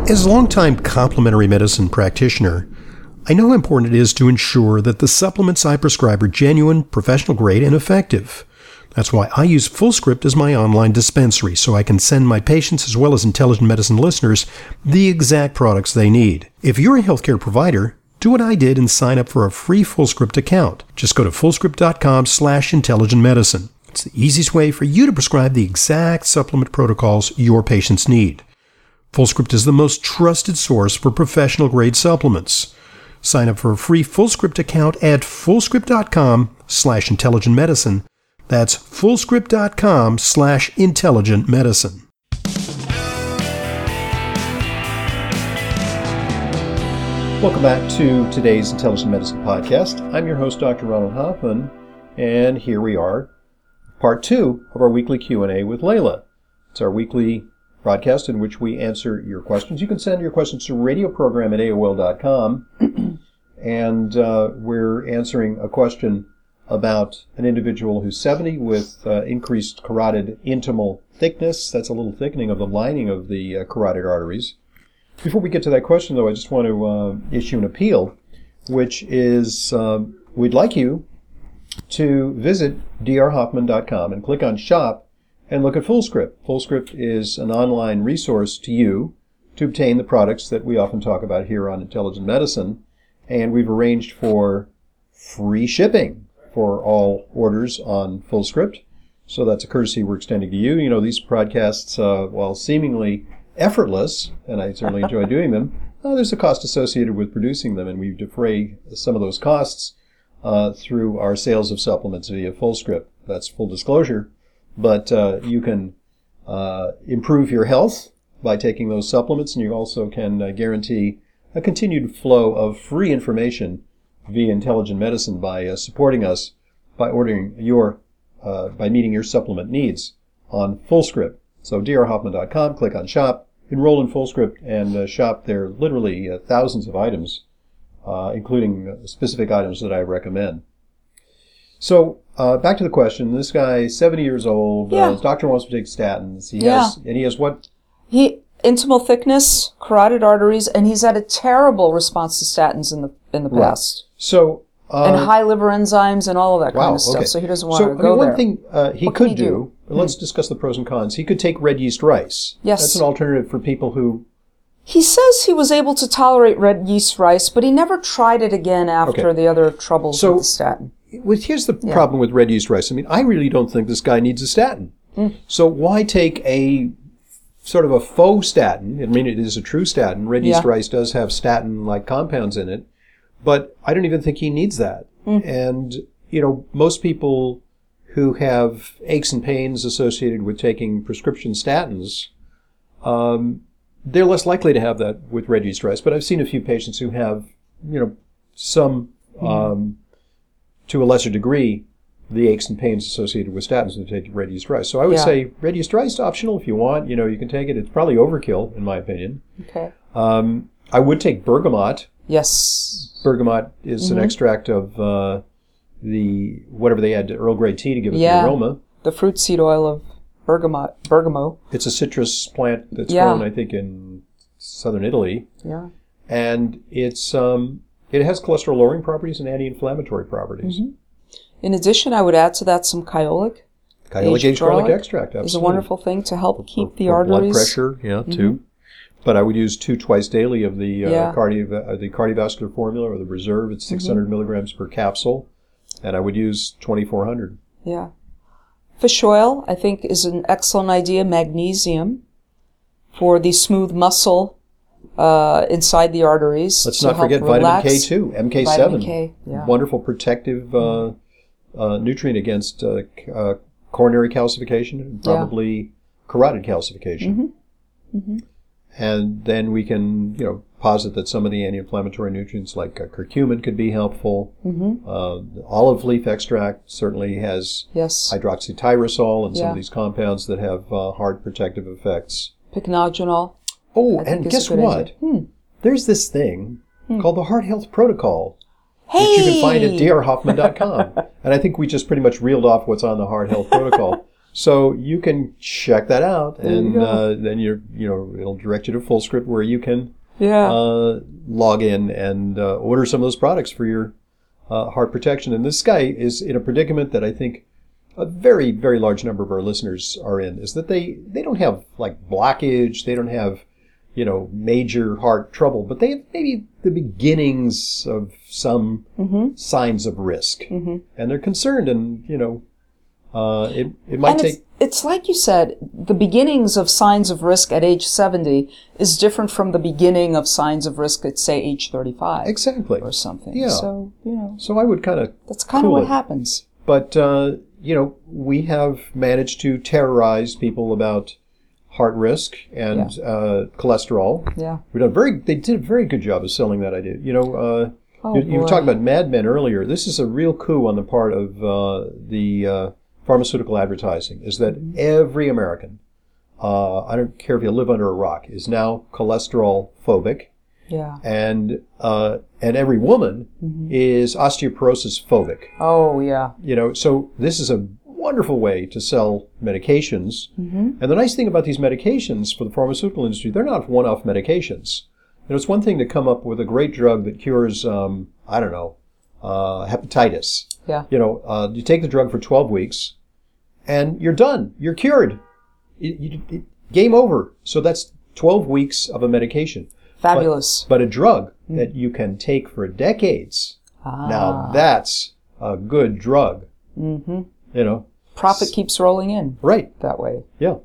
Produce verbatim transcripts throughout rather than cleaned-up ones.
As a longtime complementary medicine practitioner, I know how important it is to ensure that the supplements I prescribe are genuine, professional grade, and effective. That's why I use FullScript as my online dispensary, so I can send my patients as well as intelligent medicine listeners the exact products they need. If you're a healthcare provider, do what I did and sign up for a free FullScript account. Just go to fullscript.com slash intelligent medicine. It's the easiest way for you to prescribe the exact supplement protocols your patients need. FullScript is the most trusted source for professional-grade supplements. Sign up for a free FullScript account at fullscript.com slash intelligent medicine. That's fullscript.com slash intelligent medicine. Welcome back to today's Intelligent Medicine Podcast. I'm your host, Doctor Ronald Hoffman, and here we are, part two of our weekly Q and A with Layla. It's our weekly broadcast in which we answer your questions. You can send your questions to radioprogram at A O L dot com, and uh, we're answering a question about an individual who's seventy with uh, increased carotid intimal thickness. That's a little thickening of the lining of the uh, carotid arteries. Before we get to that question, though, I just want to uh, issue an appeal, which is uh, we'd like you to visit d r hoffman dot com and click on Shop and look at FullScript. FullScript is an online resource to you to obtain the products that we often talk about here on Intelligent Medicine, and we've arranged for free shipping for all orders on FullScript. So that's a courtesy we're extending to you. You know, these broadcasts, uh, while seemingly effortless, and I certainly enjoy doing them, uh, there's a cost associated with producing them, and we defray some of those costs uh, through our sales of supplements via FullScript. That's full disclosure. But uh, you can uh, improve your health by taking those supplements, and you also can uh, guarantee a continued flow of free information via Intelligent Medicine by uh, supporting us by ordering your, uh, by meeting your supplement needs on FullScript. So d r hoffman dot com, click on Shop, enroll in FullScript, and uh, shop there literally uh, thousands of items, uh, including specific items that I recommend. So, uh, back to the question. This guy, seventy years old, yeah. uh, his doctor wants to take statins. He yeah. has, and he has what? He intimal thickness, carotid arteries, and he's had a terrible response to statins in the in the past. Right. So, uh, and high liver enzymes and all of that wow, kind of stuff. Okay. So he doesn't want so, to go I mean, one there. thing uh, he what could he do. do? Let's hmm. discuss the pros and cons. He could take red yeast rice. Yes, that's an alternative for people who. He says he was able to tolerate red yeast rice, but he never tried it again after Okay. the other troubles So, with the statin. Well, here's the Yeah. problem with red yeast rice. I mean, I really don't think this guy needs a statin. Mm. So why take a sort of a faux statin? I mean, it is a true statin. Red yeast Yeah. rice does have statin-like compounds in it, but I don't even think he needs that. Mm. And, you know, most people who have aches and pains associated with taking prescription statins, um, they're less likely to have that with red yeast rice. But I've seen a few patients who have, you know, some... Mm. Um, to a lesser degree, the aches and pains associated with statins and take red yeast rice. So I would Yeah. say red yeast rice is optional if you want. You know, you can take it. It's probably overkill, in my opinion. Okay. Um, I would take bergamot. Yes. Bergamot is Mm-hmm. an extract of uh, the, whatever they add to Earl Grey tea to give it Yeah. the aroma. The fruit seed oil of bergamot, bergamot. It's a citrus plant that's Yeah. grown, I think, in southern Italy. Yeah. And it's... Um, It has cholesterol-lowering properties and anti-inflammatory properties. Mm-hmm. In addition, I would add to that some kyolic. Kyolic aged garlic extract, absolutely. Is a wonderful thing to help for, keep for, the for arteries. blood pressure, yeah, Mm-hmm. too. But I would use two twice daily of the uh, Yeah. cardio uh, the cardiovascular formula or the reserve. It's six hundred Mm-hmm. milligrams per capsule, and I would use twenty-four hundred. Yeah. Fish oil, I think, is an excellent idea. Magnesium for the smooth muscle uh, inside the arteries. Let's to not help forget relax. vitamin K two, M K seven. Vitamin K, yeah. Wonderful protective uh, uh, nutrient against uh, c- uh, coronary calcification and probably carotid calcification. Mm-hmm. Mm-hmm. And then we can, you know, posit that some of the anti-inflammatory nutrients like uh, curcumin could be helpful. Mm-hmm. Uh, olive leaf extract certainly has Yes. hydroxytyrosol and some Yeah. of these compounds that have uh, heart protective effects. Pycnogenol. Oh, I think and is a guess good what? idea. Hmm. There's this thing called the Heart Health Protocol, Hey! which you can find at d r hoffman dot com. And I think we just pretty much reeled off what's on the Heart Health Protocol. So you can check that out, There you and go. uh, then you're, you know, it'll direct you to FullScript where you can Yeah. uh, log in and uh, order some of those products for your uh, heart protection. And this guy is in a predicament that I think a very, very large number of our listeners are in, is that they, they don't have like blockage, they don't have, you know, major heart trouble, but they have maybe the beginnings of some Mm-hmm. signs of risk. Mm-hmm. And they're concerned, and, you know, uh, it, it might And take... it's, it's like you said, the beginnings of signs of risk at age seventy is different from the beginning of signs of risk at, say, age thirty-five. Exactly. Or something. Yeah. So, you know, So I would kind of that's kind of cool what it. happens. But, uh, you know, we have managed to terrorize people about heart risk and uh, cholesterol. Yeah. We've done very, they did a very good job of selling that idea. You know, uh, Oh, you, you were boy. talking about Mad Men earlier. This is a real coup on the part of uh, the uh, pharmaceutical advertising, is that Mm-hmm. every American, uh, I don't care if you live under a rock, is now cholesterol phobic. Yeah. And uh, and every woman Mm-hmm. is osteoporosis phobic. Oh, yeah. You know, so this is a wonderful way to sell medications. Mm-hmm. And the nice thing about these medications for the pharmaceutical industry, they're not one-off medications. You know, it's one thing to come up with a great drug that cures, um, I don't know, uh, hepatitis. Yeah. You know, uh, you take the drug for twelve weeks, and you're done. You're cured. It, you, it, game over. So that's twelve weeks of a medication. Fabulous. But, but a drug that you can take for decades, Ah. now that's a good drug. Mm-hmm. You know, Profit keeps rolling in right? that way. Yeah.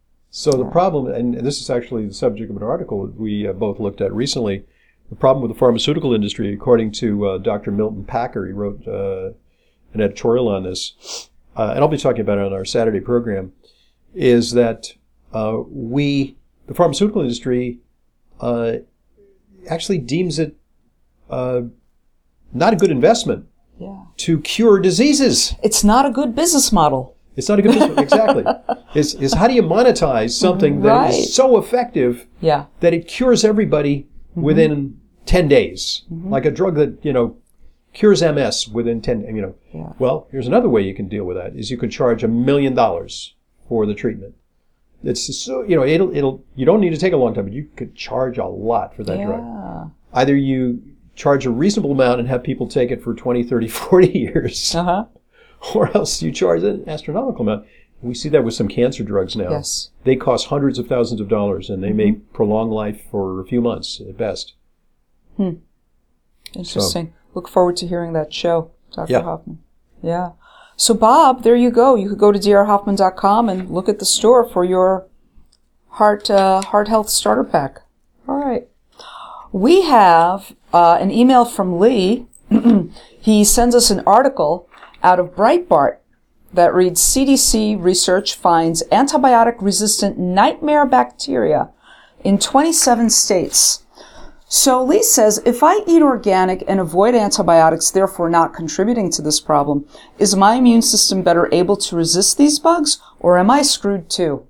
So the problem, and this is actually the subject of an article that we uh, both looked at recently, the problem with the pharmaceutical industry, according to uh, Doctor Milton Packer, he wrote uh, an editorial on this, uh, and I'll be talking about it on our Saturday program, is that uh, we, the pharmaceutical industry, uh, actually deems it uh, not a good investment Yeah. to cure diseases. It's not a good business model. It's not a good business. Exactly. Is is how do you monetize something that Right. is so effective Yeah. that it cures everybody within ten days, like a drug that you know cures M S within ten. You know, Yeah. well, here's another way you can deal with that: is you could charge a million dollars for the treatment. It's so you know it'll it'll you don't need to take a long time, but you could charge a lot for that drug. Yeah. Either you charge a reasonable amount and have people take it for twenty, thirty, forty years. Uh-huh. Or else you charge an astronomical amount. We see that with some cancer drugs now. Yes. They cost hundreds of thousands of dollars, and they may prolong life for a few months at best. Interesting. Look forward to hearing that show, Doctor Yeah. Hoffman. Yeah. So, Bob, there you go. You could go to d r hoffman dot com and look at the store for your heart uh, heart health starter pack. All right. We have uh, an email from Lee. He sends us an article out of Breitbart that reads, C D C research finds antibiotic-resistant nightmare bacteria in twenty-seven states. So Lee says, if I eat organic and avoid antibiotics, therefore not contributing to this problem, is my immune system better able to resist these bugs, or am I screwed too?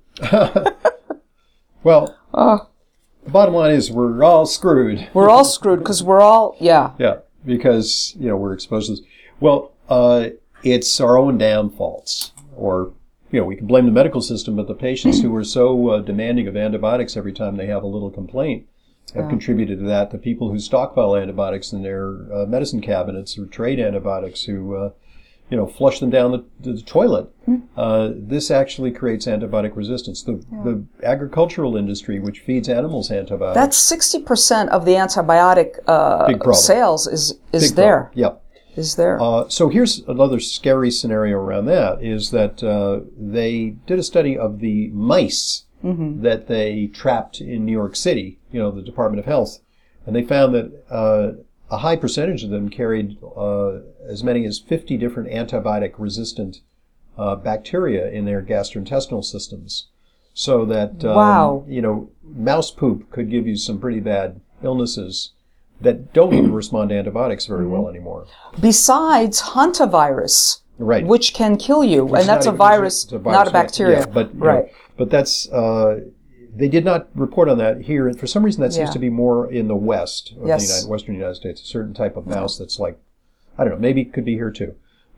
Well, Oh, the bottom line is we're all screwed. we're all screwed because we're all, yeah. Yeah, because, you know, we're exposed to this. Well, uh, it's our own damn faults. Or, you know, we can blame the medical system, but the patients who are so uh, demanding of antibiotics every time they have a little complaint have Yeah. contributed to that. The people who stockpile antibiotics in their uh, medicine cabinets or trade antibiotics who, uh, you know, flush them down the, the toilet. Uh, this actually creates antibiotic resistance. The, the agricultural industry, which feeds animals antibiotics. That's sixty percent of the antibiotic uh, Big problem. sales is, is big there. problem. Yep. Is there. Uh, so here's another scary scenario around that, is that uh, they did a study of the mice Mm-hmm. that they trapped in New York City, you know, the Department of Health, and they found that uh, a high percentage of them carried uh, as many as fifty different antibiotic-resistant uh, bacteria in their gastrointestinal systems. So that, um, Wow. you know, mouse poop could give you some pretty bad illnesses that don't even respond to antibiotics very well anymore. Besides hantavirus, Right. which can kill you, It's and that's a not virus, it's not a bacteria. Yeah, but, you know, right. but that's, uh, they did not report on that here. And for some reason, that seems Yeah. to be more in the west of Yes. the United, Western United States, a certain type of mouse that's like, I don't know, maybe it could be here too.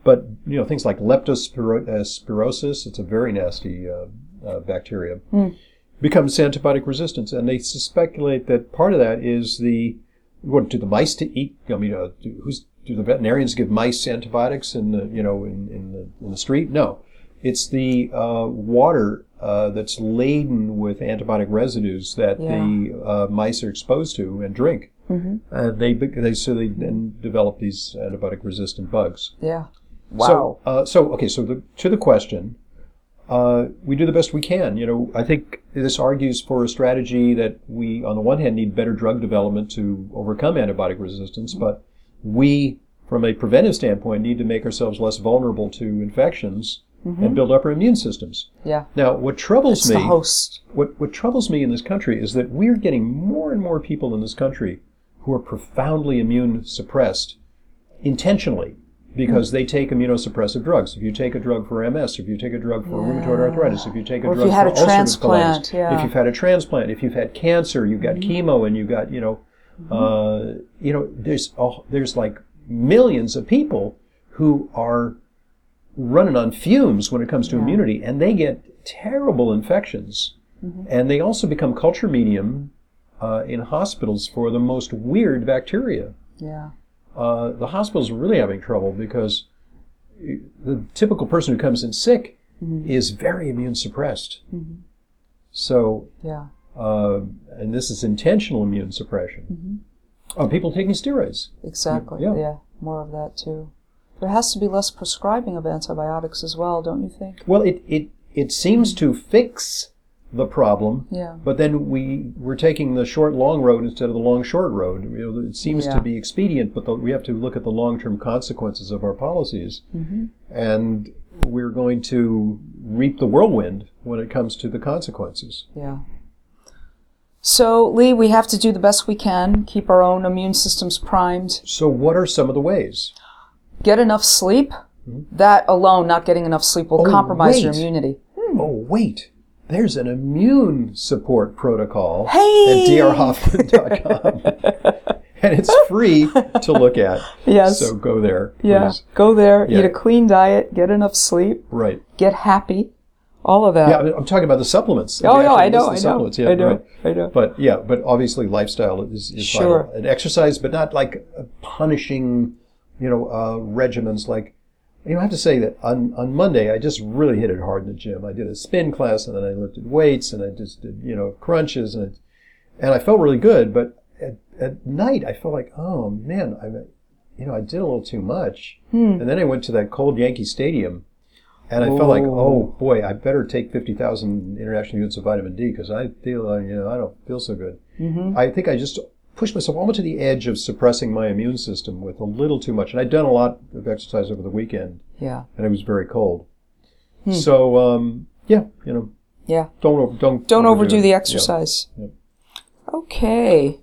but you know, things like leptospirosis, it's a very nasty uh, uh, bacteria, mm. becomes antibiotic resistant, and they speculate that part of that is the what do the mice to eat? I mean, uh, do, who's do the veterinarians give mice antibiotics in the you know in, in the in the street? No, it's the uh, water uh, that's laden with antibiotic residues that yeah. the uh, mice are exposed to and drink. Mm-hmm. Uh, they they so they then develop these antibiotic resistant bugs. Yeah. Wow. So uh, so okay. So the, to the question. Uh, we do the best we can. You know, I think this argues for a strategy that we, on the one hand, need better drug development to overcome antibiotic resistance, but we, from a preventive standpoint, need to make ourselves less vulnerable to infections mm-hmm. and build up our immune systems. Yeah. Now, what troubles it's me, the host. What what troubles me in this country is that we're getting more and more people in this country who are profoundly immune suppressed intentionally. Because they take immunosuppressive drugs. If you take a drug for M S, if you take a drug for yeah. rheumatoid arthritis, if you take a or drug if you had for a transplant, colitis, yeah. if you've had a transplant, if you've had cancer, you've got mm-hmm. chemo, and you've got you know, mm-hmm. uh, you know, there's oh, there's like millions of people who are running on fumes when it comes to yeah. immunity, and they get terrible infections, mm-hmm. and they also become culture medium uh, in hospitals for the most weird bacteria. Yeah. Uh, the hospitals are really having trouble because the typical person who comes in sick mm-hmm. is very immune suppressed. Mm-hmm. So, yeah. uh, and this is intentional immune suppression. Mm-hmm. Oh, people taking steroids. Exactly. Yeah. yeah, more of that too. There has to be less prescribing of antibiotics as well, don't you think? Well, it it, it seems to fix the problem, yeah. but then we we're taking the short long road instead of the long short road. You know, it seems yeah. to be expedient, but the, we have to look at the long term consequences of our policies, mm-hmm. and we're going to reap the whirlwind when it comes to the consequences. Yeah. So, Lee, we have to do the best we can, keep our own immune systems primed. So, what are some of the ways? Get enough sleep. Mm-hmm. That alone, not getting enough sleep, will oh, compromise wait. your immunity. Hmm. Oh, wait. There's an immune support protocol hey! at d r hoffman dot com. And it's free to look at. Yes. So go there, please. Yeah, go there, yeah. eat a clean diet, get enough sleep. Right. Get happy. All of that. Yeah, I'm talking about the supplements. Oh, yeah, I know, I know. Yeah, I know, right. I know. But, yeah, but obviously lifestyle is, is sure. vital. And exercise, but not like punishing, you know, uh, regimens like, you know, I have to say that on, on Monday, I just really hit it hard in the gym. I did a spin class, and then I lifted weights, and I just did, you know, crunches, and it, and I felt really good. But at, at night, I felt like, oh, man, I, you know, I did a little too much. Hmm. And then I went to that cold Yankee Stadium, and I Ooh. felt like, oh, boy, I better take fifty thousand international units of vitamin D, because I feel, uh, you know, I don't feel so good. Mm-hmm. I think I just pushed myself almost to the edge of suppressing my immune system with a little too much. And I'd done a lot of exercise over the weekend. Yeah. And it was very cold. Hmm. So, um, yeah, you know. Yeah. Don't over, don't don't overdo, overdo it. the exercise. Yeah. Yeah. Okay.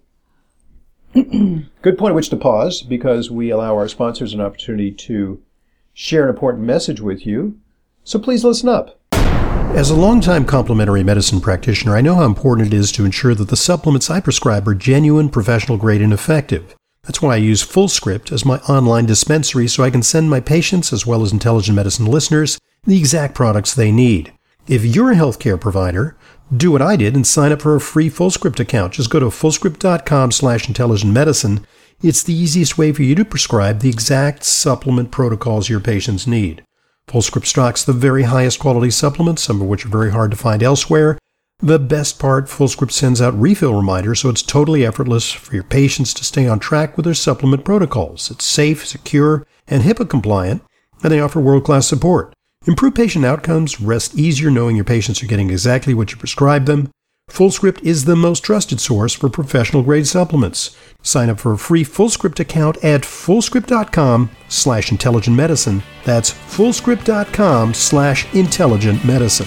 Good point at which to pause, because we allow our sponsors an opportunity to share an important message with you. So please listen up. As a longtime complementary medicine practitioner, I know how important it is to ensure that the supplements I prescribe are genuine, professional grade, and effective. That's why I use FullScript as my online dispensary, so I can send my patients, as well as intelligent medicine listeners, the exact products they need. If you're a healthcare provider, do what I did and sign up for a free FullScript account. Just go to fullscript.com slash intelligent medicine. It's the easiest way for you to prescribe the exact supplement protocols your patients need. FullScript stocks the very highest quality supplements, some of which are very hard to find elsewhere. The best part, FullScript sends out refill reminders, so it's totally effortless for your patients to stay on track with their supplement protocols. It's safe, secure, and HIPAA compliant, and they offer world-class support. Improved patient outcomes rest easier knowing your patients are getting exactly what you prescribe them. FullScript is the most trusted source for professional-grade supplements. Sign up for a free FullScript account at fullscript.com slash intelligent medicine. That's fullscript.com slash intelligent medicine.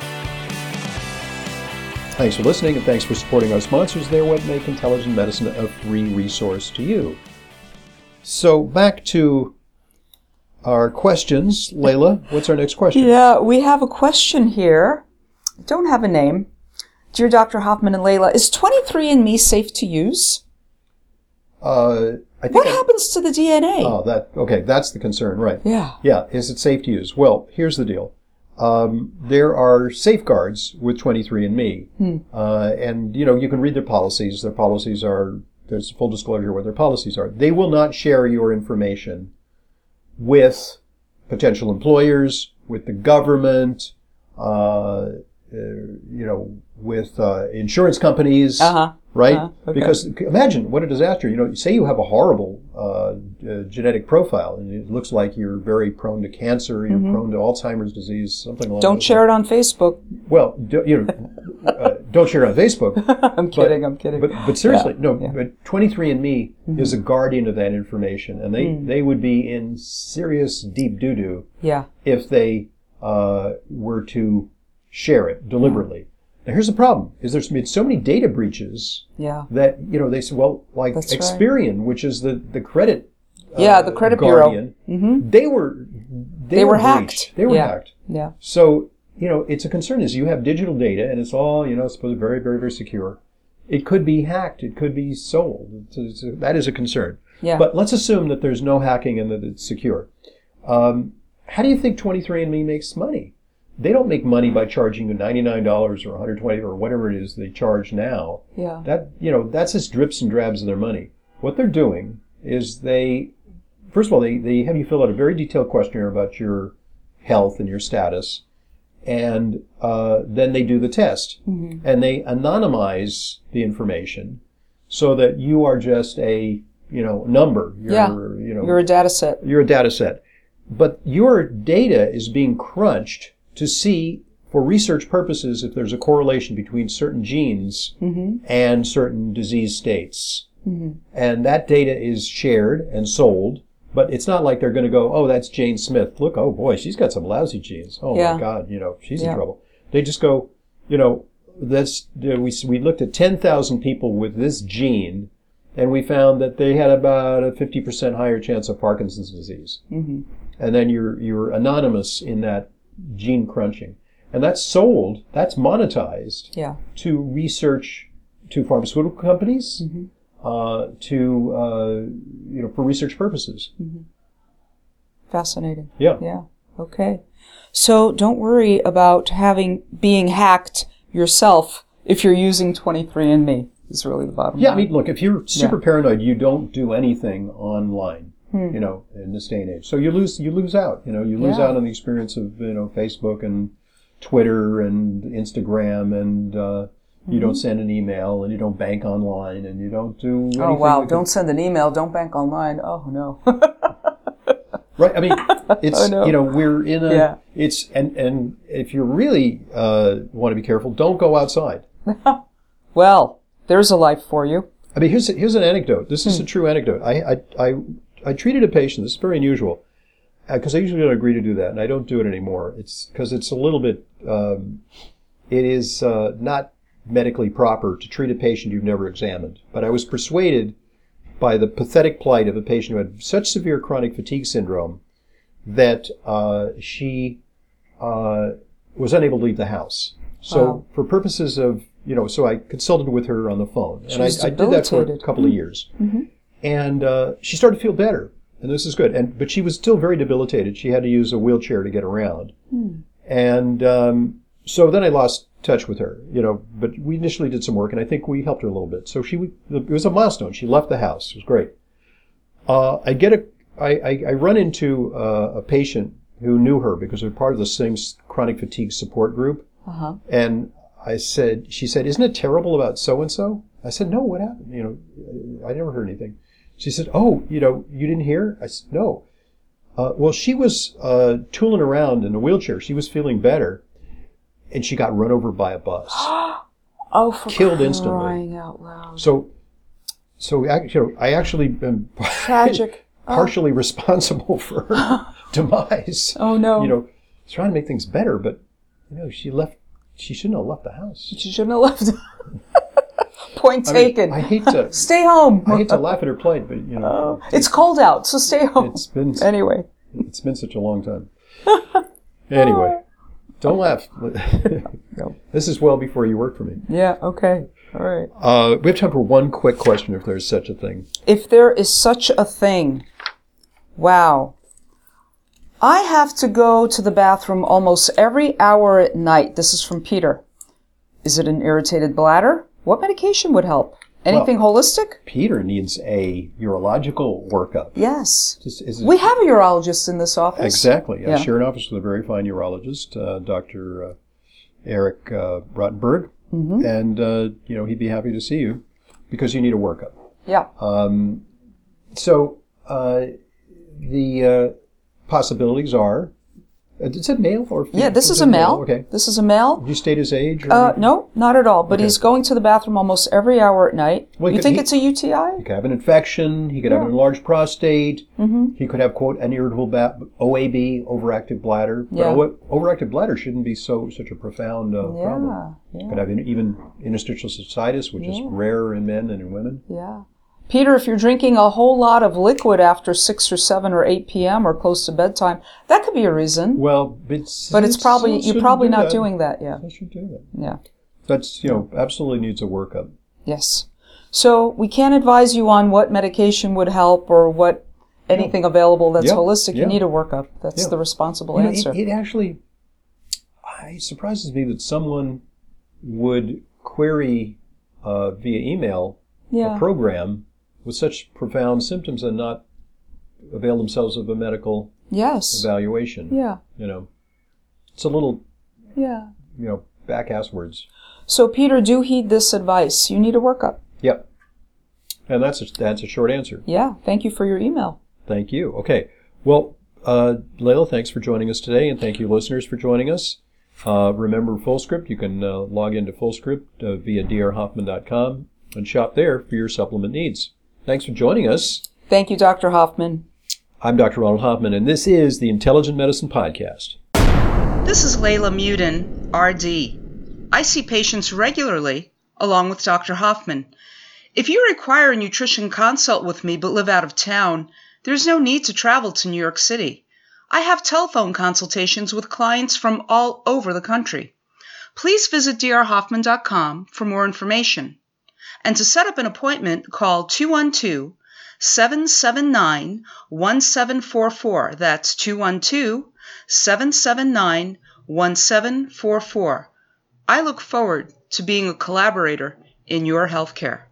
Thanks for listening, and thanks for supporting our sponsors. They're what make Intelligent Medicine a free resource to you. So back to our questions. Layla, what's our next question? Yeah, we have a question here. Don't have a name. Dear Doctor Hoffman and Layla, is twenty-three and me safe to use? Uh, I think What I, happens to the D N A? Oh, that okay. That's the concern, right? Yeah. Yeah. Is it safe to use? Well, here's the deal. Um, there are safeguards with twenty-three and me, Hmm. uh, and you know you can read their policies. Their policies are there's full disclosure what their policies are. They will not share your information with potential employers, with the government, uh, uh, you know, with uh, insurance companies. Uh-huh. Right? Uh, okay. Because imagine what a disaster. You know, say you have a horrible uh, uh, genetic profile and it looks like you're very prone to cancer, you're Mm-hmm. prone to Alzheimer's disease, something like that. Don't share it on Facebook. Well, do, you know, uh, don't share it on Facebook. I'm kidding, but, I'm kidding. But, but seriously, Yeah, no, yeah. but twenty-three and me Mm-hmm. is a guardian of that information and they, Mm. they would be in serious deep doo-doo Yeah. if they uh, were to share it deliberately. Now, here's the problem: is there's been so many data breaches Yeah. that you know they say, well, like That's right. Experian, which is the the credit, uh, Yeah, the credit guardian, bureau. Mm-hmm. they were they, They were breached. hacked. They were Yeah. hacked. Yeah. So you know, it's a concern is you have digital data and it's all you know supposed to be very very very secure. It could be hacked. It could be sold. It's, it's a, that is a concern. Yeah. But let's assume that there's no hacking and that it's secure. Um, how do you think twenty-three and me makes money? They don't make money by charging you ninety-nine dollars or one hundred twenty dollars or whatever it is they charge now. Yeah. That, you know, that's just drips and drabs of their money. What they're doing is they, first of all, they, they have you fill out a very detailed questionnaire about your health and your status. And uh, then they do the test. Mm-hmm. And they anonymize the information so that you are just a, you know, number. You're, Yeah. you know, You're a data set. you're a data set. But your data is being crunched to see, for research purposes, if there's a correlation between certain genes Mm-hmm. and certain disease states. Mm-hmm. And that data is shared and sold, but it's not like they're going to go, oh, that's Jane Smith. Look, oh boy, she's got some lousy genes. Oh Yeah. my God, you know, she's Yeah. in trouble. They just go, you know, that's, you know, we, we looked at ten thousand people with this gene, and we found that they had about a fifty percent higher chance of Parkinson's disease. Mm-hmm. And then you're you're anonymous in that gene crunching, and that's sold, that's monetized Yeah. to research, to pharmaceutical companies, Mm-hmm. uh, to uh, you know, for research purposes. Fascinating. Yeah. Yeah. Okay. So don't worry about having being hacked yourself if you're using twenty-three and me. Is really the bottom Yeah, I line. mean, look, if you're super Yeah. paranoid, you don't do anything online. You know, in this day and age, so you lose you lose out. You know, you lose Yeah. out on the experience of you know Facebook and Twitter and Instagram, and uh, you don't send an email, and you don't bank online, and you don't do. Anything Oh wow! that Don't could- send an email. Don't bank online. Oh no. right. I mean, it's Oh, no. you know we're in a. Yeah. It's and and if you really uh, want to be careful, don't go outside. Well, there's a life for you. I mean, here's here's an anecdote. This is a true anecdote. I I I, I treated a patient. This is very unusual because I usually don't agree to do that, and I don't do it anymore. It's because it's a little bit. Um, it is uh, not medically proper to treat a patient you've never examined. But I was persuaded by the pathetic plight of a patient who had such severe chronic fatigue syndrome that uh, she uh, was unable to leave the house. So Wow. for purposes of, you know, so I consulted with her on the phone. She And I, was I did that for a debilitated. couple of years. Mm-hmm. And uh, she started to feel better. And this is good. And But she was still very debilitated. She had to use a wheelchair to get around. Hmm. And um, so then I lost touch with her, you know, but we initially did some work, and I think we helped her a little bit. So she, it was a milestone. She left the house. It was great. Uh, I get a, I, I, I run into uh, a patient who knew her because they're part of the same chronic fatigue support group. Uh-huh. And I said, she said, isn't it terrible about so-and-so? I said, no, what happened? You know, I never heard anything. She said, oh, you know, you didn't hear? I said, no. Uh, well, she was uh, tooling around in a wheelchair. She was feeling better, and she got run over by a bus. Oh, for Killed instantly. crying out loud. So, so I, you know, I actually am Tragic. partially responsible for her demise. Oh, no. You know, trying to make things better, but you know, she left. She shouldn't have left the house. She shouldn't have left. Point I mean, taken. I hate to. Stay home. I hate to laugh at her plight, but you know, Oh, it's cold out, so stay home. it's been Anyway. it's been such a long time. Anyway, don't laugh. No. This is well before you worked for me. Yeah, okay. All right. Uh, we have time for one quick question, if there's such a thing. If there is such a thing, wow. I have to go to the bathroom almost every hour at night. This is from Peter. Is it an irritated bladder? What medication would help? Anything well, holistic? Peter needs a urological workup. Yes. Just, is it, we have a urologist in this office. Exactly. I yeah. share an office with a very fine urologist, uh, Doctor Uh, Eric uh, Rottenberg. Mm-hmm. And, uh, you know, he'd be happy to see you because you need a workup. Yeah. Um, so uh, the uh, possibilities are, uh, is it male or female? Yeah, this is, is a male. male. Okay. This is a male. Did you state his age? Or uh, no, not at all. But okay. he's going to the bathroom almost every hour at night. Well, you think he, it's a U T I? He could have an infection. He could yeah. have an enlarged prostate. Mm-hmm. He could have, quote, an irritable ba- O A B, overactive bladder. Yeah. But o- overactive bladder shouldn't be so such a profound uh, yeah. problem. Yeah. Could have in, even interstitial cystitis, which yeah. is rarer in men than in women. Yeah. Peter, if you're drinking a whole lot of liquid after six or seven or eight p.m. or close to bedtime, that could be a reason. Well, it's, but it's, it's probably you're probably do not that. doing that. Yeah. I should do that. Yeah. That's you know absolutely needs a workup. Yes. So we can't advise you on what medication would help or what anything yeah. available that's yeah. holistic. Yeah. You need a workup. That's yeah. the responsible you know, answer. It, it actually it surprises me that someone would query uh, via email yeah. a program with such profound symptoms and not avail themselves of a medical yes. evaluation. Yeah. You know, it's a little, yeah. you know, back-ass words. So, Peter, do heed this advice. You need a workup. Yep. And that's a, that's a short answer. Yeah. Thank you for your email. Thank you. Okay. Well, uh, Layla, thanks for joining us today, and thank you, listeners, for joining us. Uh, remember FullScript. You can uh, log into FullScript uh, via d r hoffman dot com and shop there for your supplement needs. Thanks for joining us. Thank you, Doctor Hoffman. I'm Doctor Ronald Hoffman, and this is the Intelligent Medicine Podcast. This is Layla Muden, R D. I see patients regularly, along with Doctor Hoffman. If you require a nutrition consult with me but live out of town, there's no need to travel to New York City. I have telephone consultations with clients from all over the country. Please visit d r hoffman dot com for more information. And to set up an appointment, call two one two, seven seven nine, one seven four four. That's two one two, seven seven nine, one seven four four. I look forward to being a collaborator in your healthcare.